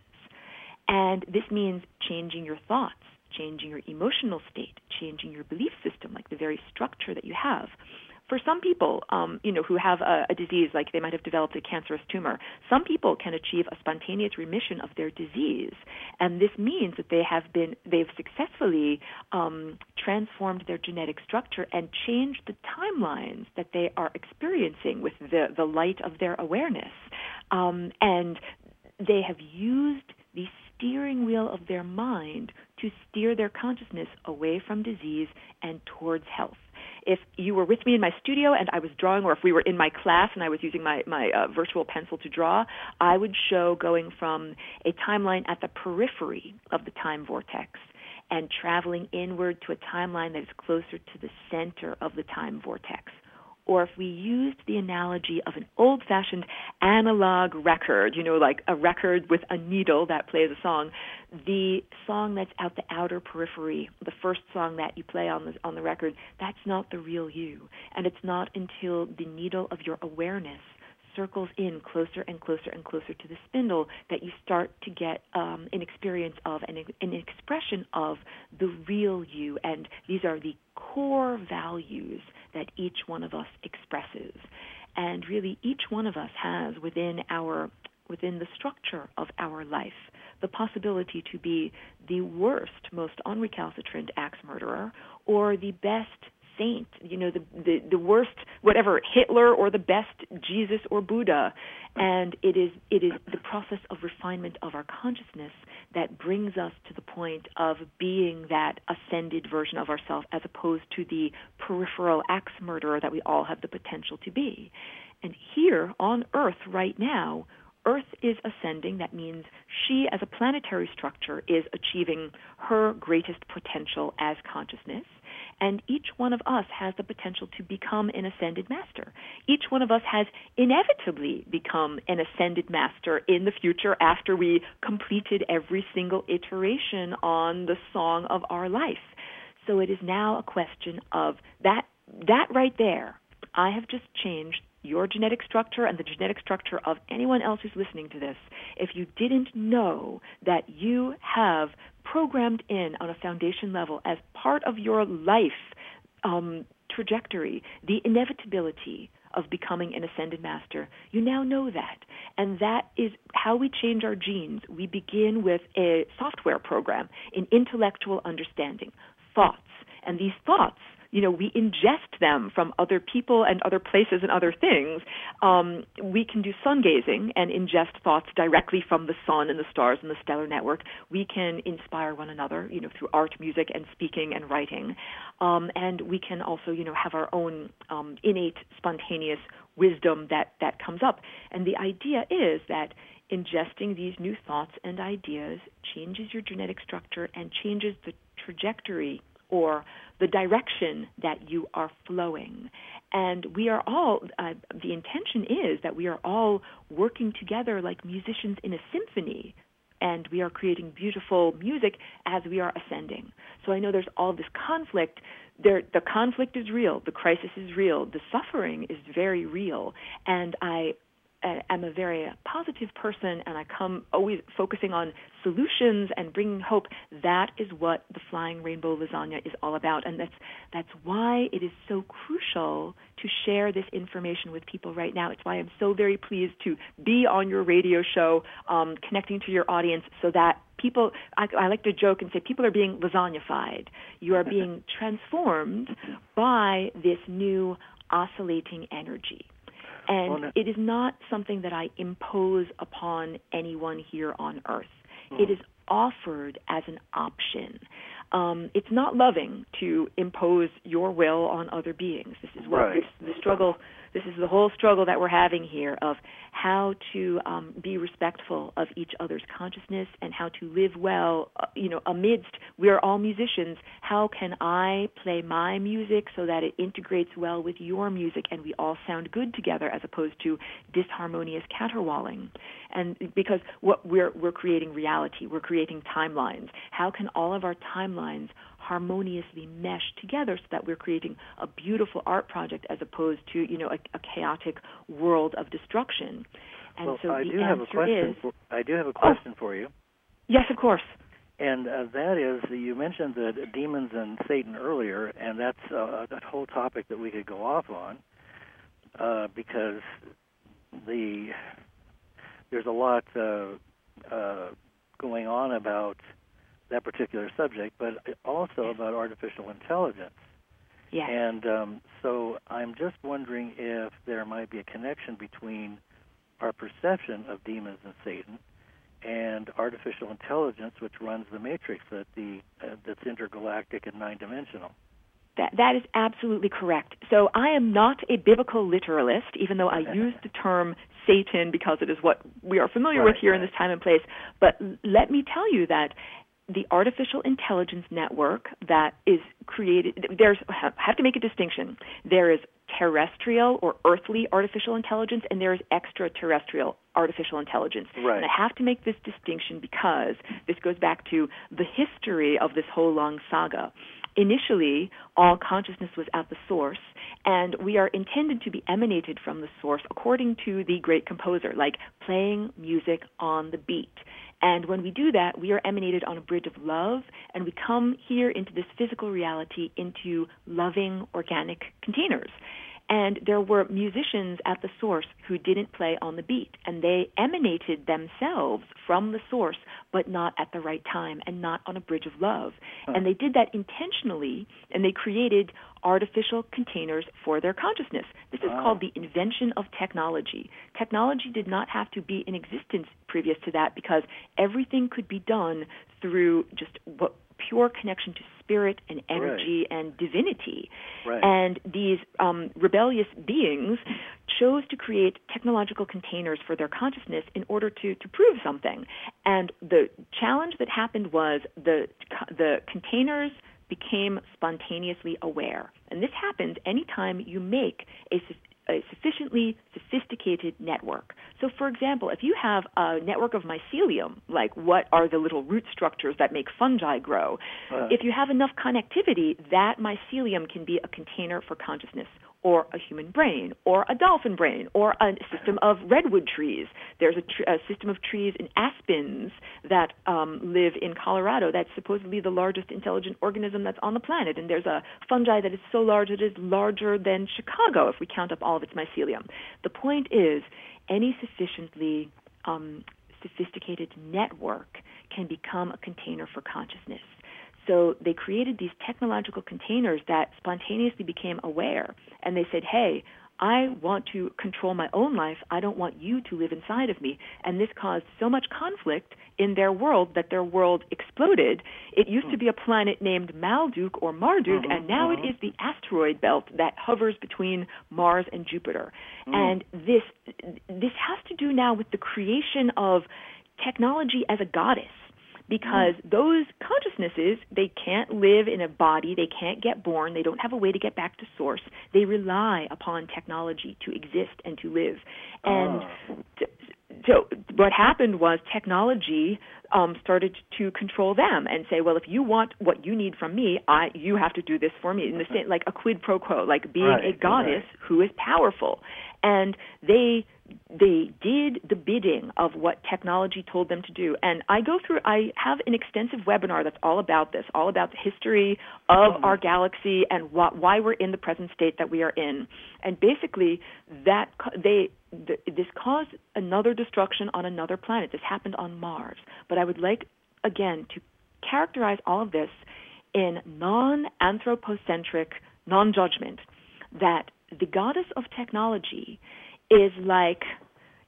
And this means changing your thoughts, changing your emotional state, changing your belief system, like the very structure that you have. For some people, um, you know, who have a, a disease, like they might have developed a cancerous tumor, some people can achieve a spontaneous remission of their disease, and this means that they have been, they've successfully um, transformed their genetic structure and changed the timelines that they are experiencing with the the light of their awareness, um, and they have used the steering wheel of their mind to steer their consciousness away from disease and towards health. If you were with me in my studio and I was drawing, or if we were in my class and I was using my, my uh, virtual pencil to draw, I would show going from a timeline at the periphery of the time vortex and traveling inward to a timeline that is closer to the center of the time vortex. Or if we used the analogy of an old-fashioned analog record, you know, like a record with a needle that plays a song, the song that's out the outer periphery, the first song that you play on the, on the record, that's not the real you. And it's not until the needle of your awareness circles in closer and closer and closer to the spindle that you start to get um, an experience of, an, an expression of the real you. And these are the core values that each one of us expresses. And really each one of us has within our within the structure of our life the possibility to be the worst, most unrecalcitrant axe murderer or the best saint, you know, the, the, the worst, whatever, Hitler or the best Jesus or Buddha. And it is it is the process of refinement of our consciousness that brings us to the point of being that ascended version of ourselves as opposed to the peripheral axe murderer that we all have the potential to be. And here on Earth right now, Earth is ascending. That means she, as a planetary structure, is achieving her greatest potential as consciousness. And each one of us has the potential to become an ascended master. Each one of us has inevitably become an ascended master in the future after we completed every single iteration on the song of our life. So it is now a question of that, that right there. I have just changed your genetic structure and the genetic structure of anyone else who's listening to this. If you didn't know that you have programmed in on a foundation level as part of your life um, trajectory, the inevitability of becoming an ascended master, you now know that. And that is how we change our genes. We begin with a software program, an intellectual understanding, thoughts. And these thoughts, you know, we ingest them from other people and other places and other things. Um, we can do sun gazing and ingest thoughts directly from the sun and the stars and the stellar network. We can inspire one another, you know, through art, music, and speaking and writing. Um, and we can also, you know, have our own um, innate, spontaneous wisdom that, that comes up. And the idea is that ingesting these new thoughts and ideas changes your genetic structure and changes the trajectory or the direction that you are flowing. And we are all, uh, the intention is that we are all working together like musicians in a symphony, and we are creating beautiful music as we are ascending. So I know there's all this conflict. There, the conflict is real. The crisis is real. The suffering is very real. And I am a very positive person, and I come always focusing on solutions and bringing hope. That is what the Flying Rainbow Lasagna is all about, and that's that's why it is so crucial to share this information with people right now. It's why I'm so very pleased to be on your radio show, um, connecting to your audience, so that people, I, I like to joke and say, people are being lasagnified. You are being transformed by this new oscillating energy. And well, no. It is not something that I impose upon anyone here on Earth. Mm. It is offered as an option. um, it's not loving to impose your will on other beings. This is what Right. this, the struggle. This is the whole struggle that we're having here of how to um, be respectful of each other's consciousness and how to live well, uh, you know, amidst, we're all musicians. How can I play my music so that it integrates well with your music and we all sound good together as opposed to disharmonious caterwauling? And because what we're, we're creating reality, we're creating timelines. How can all of our timelines harmoniously mesh together so that we're creating a beautiful art project as opposed to, you know, a, a chaotic world of destruction? And well, so I the do have a answer question. is, For, I do have a question oh, for you. Yes, of course. And uh, that is, you mentioned the demons and Satan earlier, and that's uh, a whole topic that we could go off on uh, because the there's a lot uh, uh, going on about that particular subject, but also about artificial intelligence. Yes. And um, so I'm just wondering if there might be a connection between our perception of demons and Satan and artificial intelligence, which runs the matrix that the uh, that's intergalactic and nine-dimensional. That, that is absolutely correct. So I am not a biblical literalist, even though I use the term Satan because it is what we are familiar right, with here right. in this time and place. But let me tell you that the artificial intelligence network that is created, there's, I have to make a distinction. There is terrestrial or earthly artificial intelligence, and there is extraterrestrial artificial intelligence. Right. And I have to make this distinction because this goes back to the history of this whole long saga. Initially, all consciousness was at the source, and we are intended to be emanated from the source according to the great composer, like playing music on the beat. And when we do that, we are emanated on a bridge of love, and we come here into this physical reality into loving, organic containers. And there were musicians at the source who didn't play on the beat, and they emanated themselves from the source, but not at the right time and not on a bridge of love. Huh. And they did that intentionally, and they created artificial containers for their consciousness. This is wow. called the invention of technology. Technology did not have to be in existence previous to that because everything could be done through just what pure connection to spirit and energy right. and divinity. Right. And these um, rebellious beings chose to create technological containers for their consciousness in order to, to prove something. And the challenge that happened was the the containers became spontaneously aware. And this happens anytime you make a a sufficiently sophisticated network. So, for example, if you have a network of mycelium, like what are the little root structures that make fungi grow, uh. if you have enough connectivity, that mycelium can be a container for consciousness, or a human brain, or a dolphin brain, or a system of redwood trees. There's a, tr- a system of trees in aspens that um, live in Colorado that's supposedly the largest intelligent organism that's on the planet. And there's a fungi that is so large it is larger than Chicago if we count up all of its mycelium. The point is, any sufficiently um, sophisticated network can become a container for consciousness. So they created these technological containers that spontaneously became aware. And they said, hey, I want to control my own life. I don't want you to live inside of me. And this caused so much conflict in their world that their world exploded. It used to be a planet named Malduk or Marduk, mm-hmm, and now mm-hmm. it is the asteroid belt that hovers between Mars and Jupiter. Mm. And this this has to do now with the creation of technology as a goddess. Because mm. those consciousnesses, they can't live in a body, they can't get born, they don't have a way to get back to source. They rely upon technology to exist and to live. And oh. t- so what happened was technology um, started to control them and say, well, if you want what you need from me, I you have to do this for me. In the same, like a quid pro quo, like being right, a goddess right. who is powerful. And they they did the bidding of what technology told them to do. And I go through, I have an extensive webinar that's all about this, all about the history of mm-hmm. our galaxy and wh- why we're in the present state that we are in. And basically, that they the, this caused another destruction on another planet. This happened on Mars. But I would like, again, to characterize all of this in non-anthropocentric, non-judgment, that the goddess of technology is like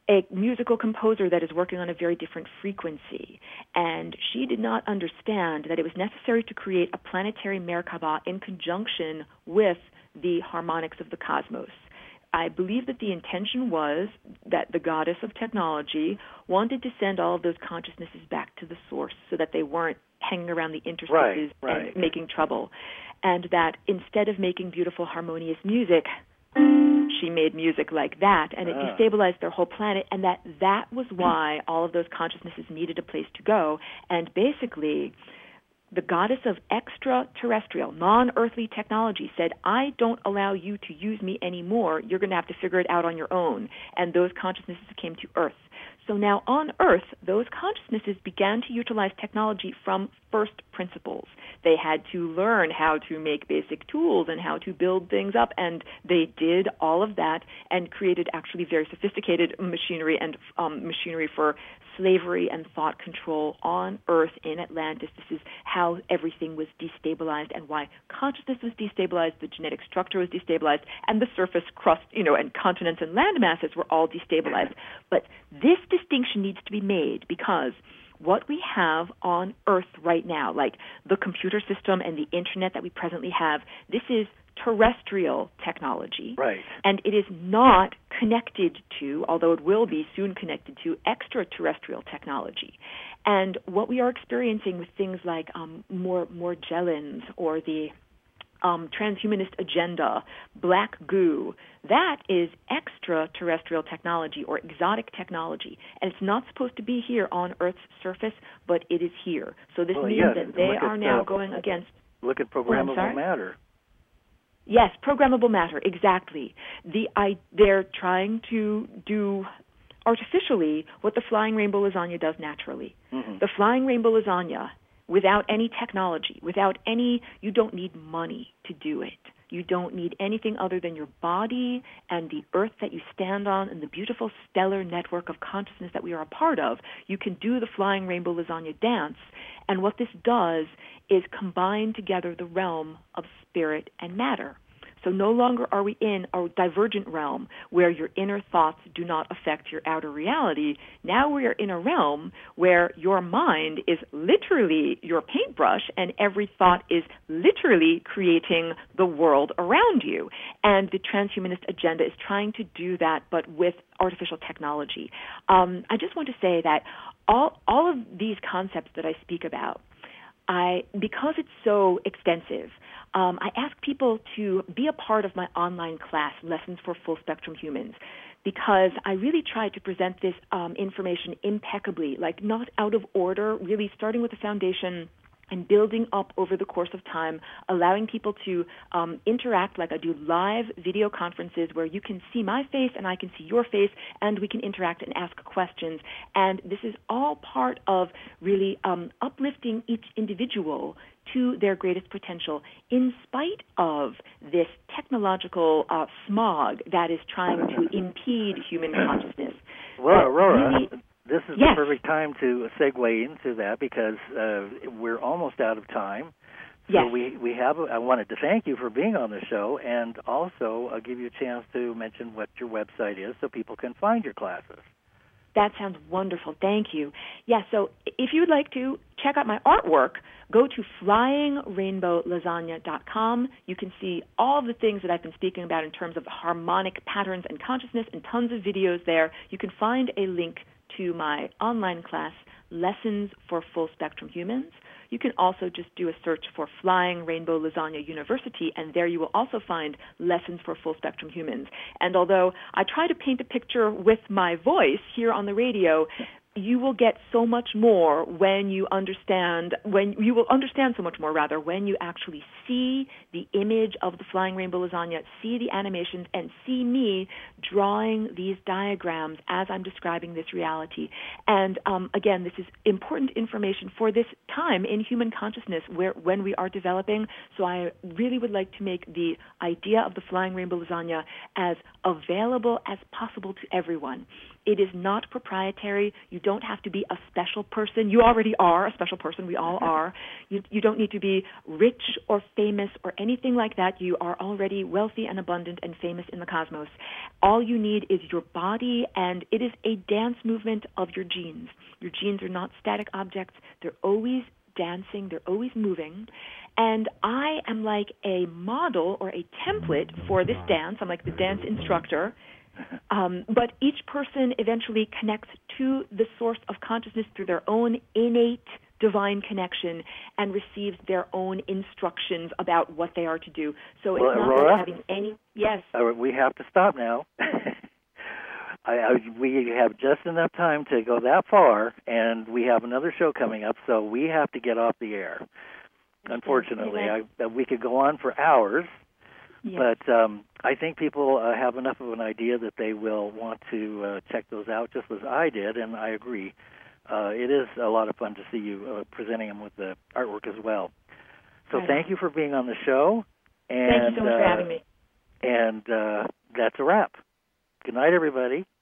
a musical composer that is working on a very different frequency. And she did not understand that it was necessary to create a planetary Merkaba in conjunction with the harmonics of the cosmos. I believe that the intention was that the goddess of technology wanted to send all of those consciousnesses back to the source so that they weren't hanging around the interstices right, right. and making trouble. And that instead of making beautiful, harmonious music, she made music like that, and it ah. destabilized their whole planet, and that that was why all of those consciousnesses needed a place to go. And basically, the goddess of extraterrestrial, non-earthly technology said, I don't allow you to use me anymore. You're going to have to figure it out on your own. And those consciousnesses came to Earth. So now on Earth, those consciousnesses began to utilize technology from first principles. They had to learn how to make basic tools and how to build things up, and they did all of that and created actually very sophisticated machinery and um, machinery for slavery and thought control on Earth in Atlantis. This is how everything was destabilized and why consciousness was destabilized, the genetic structure was destabilized, and the surface crust, you know, and continents and land masses were all destabilized. But this distinction needs to be made because what we have on Earth right now, like the computer system and the internet that we presently have, this is terrestrial technology. Right. And it is not connected to, although it will be soon connected to, extraterrestrial technology. And what we are experiencing with things like um, more Morgellons or the Um, transhumanist agenda, black goo, that is extraterrestrial technology or exotic technology. And it's not supposed to be here on Earth's surface, but it is here. So this well, means yeah, that they at, are now uh, going against... Look at programmable oh, matter. Yes, programmable matter, exactly. The I, They're trying to do artificially what the flying rainbow lasagna does naturally. Mm-hmm. The flying rainbow lasagna, without any technology, without any, you don't need money to do it. You don't need anything other than your body and the earth that you stand on and the beautiful stellar network of consciousness that we are a part of. You can do the flying rainbow lasagna dance. And what this does is combine together the realm of spirit and matter. So no longer are we in a divergent realm where your inner thoughts do not affect your outer reality. Now we are in a realm where your mind is literally your paintbrush and every thought is literally creating the world around you. And the transhumanist agenda is trying to do that, but with artificial technology. Um, I just want to say that all all of these concepts that I speak about, I because it's so extensive, Um, I ask people to be a part of my online class, Lessons for Full Spectrum Humans, because I really try to present this um, information impeccably, like not out of order, really starting with the foundation and building up over the course of time, allowing people to um, interact, like I do live video conferences where you can see my face and I can see your face, and we can interact and ask questions. And this is all part of really um, uplifting each individual to their greatest potential in spite of this technological uh, smog that is trying to impede human consciousness. Well, Aurora, really, this is yes. the perfect time to segue into that because uh, we're almost out of time. So yes. we, we have, I wanted to thank you for being on the show and also uh, give you a chance to mention what your website is so people can find your classes. That sounds wonderful. Thank you. Yeah, so if you would like to check out my artwork, go to flying rainbow lasagna dot com. You can see all of the things that I've been speaking about in terms of harmonic patterns and consciousness and tons of videos there. You can find a link to my online class, Lessons for Full Spectrum Humans. You can also just do a search for Flying Rainbow Lasagna University, and there you will also find Lessons for Full Spectrum Humans. And although I try to paint a picture with my voice here on the radio, you will get so much more when you understand, when you will understand so much more, rather, when you actually see the image of the Flying Rainbow Lasagna, see the animations, and see me drawing these diagrams as I'm describing this reality. And um, again, this is important information for this time in human consciousness where when we are developing. So I really would like to make the idea of the Flying Rainbow Lasagna as available as possible to everyone. It is not proprietary. You don't have to be a special person. You already are a special person. We all are. You, you don't need to be rich or famous or anything like that. You are already wealthy and abundant and famous in the cosmos. All you need is your body, and it is a dance movement of your genes. Your genes are not static objects. They're always dancing. They're always moving. And I am like a model or a template for this dance. I'm like the dance instructor. Um, but each person eventually connects to the source of consciousness through their own innate divine connection and receives their own instructions about what they are to do. So well, it's not Aurora, like having any... Yes. Uh, we have to stop now. I, I, we have just enough time to go that far, and we have another show coming up, so we have to get off the air. Unfortunately, I, we could go on for hours, yes. but um, I think people uh, have enough of an idea that they will want to uh, check those out, just as I did, and I agree. Uh, it is a lot of fun to see you uh, presenting them with the artwork as well. So right. Thank you for being on the show. And, thank you so much uh, for having me. And uh, that's a wrap. Good night, everybody.